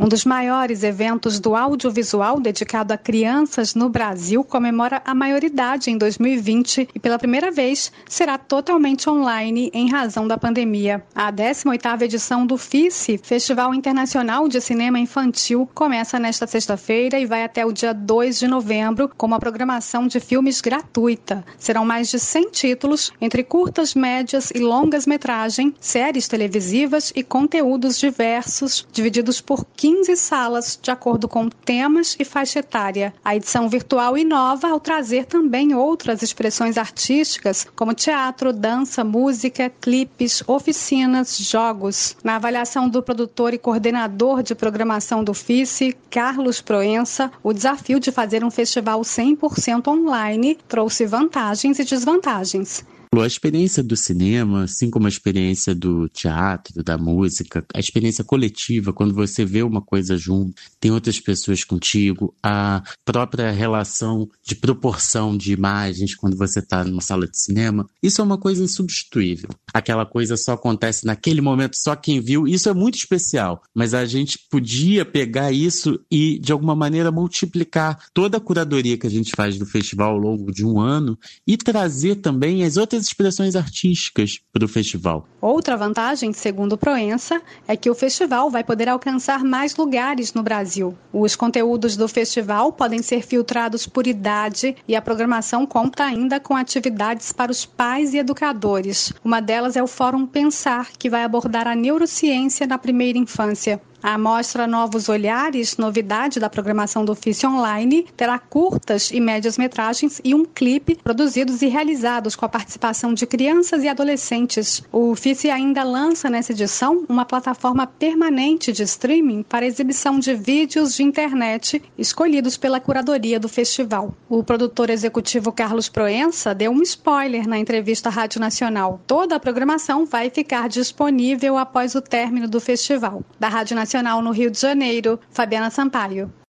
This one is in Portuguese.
Um dos maiores eventos do audiovisual dedicado a crianças no Brasil comemora a maioridade em 2020 e pela primeira vez será totalmente online em razão da pandemia. A 18ª edição do FICE, Festival Internacional de Cinema Infantil, começa nesta sexta-feira e vai até o dia 2 de novembro com uma programação de filmes gratuita. Serão mais de 100 títulos, entre curtas, médias e longas metragem, séries televisivas e conteúdos diversos, divididos por 15 salas, de acordo com temas e faixa etária. A edição virtual inova ao trazer também outras expressões artísticas, como teatro, dança, música, clipes, oficinas, jogos. Na avaliação do produtor e coordenador de programação do FICE, Carlos Proença, o desafio de fazer um festival 100% online trouxe vantagens e desvantagens. A experiência do cinema, assim como a experiência do teatro, da música, a experiência coletiva, quando você vê uma coisa junto, tem outras pessoas contigo, a própria relação de proporção de imagens quando você está numa sala de cinema, isso é uma coisa insubstituível. Aquela coisa só acontece naquele momento, só quem viu, isso é muito especial, mas a gente podia pegar isso e, de alguma maneira, multiplicar toda a curadoria que a gente faz do festival ao longo de um ano e trazer também as outras expressões artísticas para o festival. Outra vantagem, segundo Proença, é que o festival vai poder alcançar mais lugares no Brasil. Os conteúdos do festival podem ser filtrados por idade e a programação conta ainda com atividades para os pais e educadores. Uma delas é o Fórum Pensar, que vai abordar a neurociência na primeira infância. A mostra Novos Olhares, novidade da programação do FICE Online, terá curtas e médias metragens e um clipe produzidos e realizados com a participação de crianças e adolescentes. O FICE ainda lança nessa edição uma plataforma permanente de streaming para exibição de vídeos de internet escolhidos pela curadoria do festival. O produtor executivo Carlos Proença deu um spoiler na entrevista à Rádio Nacional. Toda a programação vai ficar disponível após o término do festival. Da Rádio Nacional no Rio de Janeiro, Fabiana Sampaio.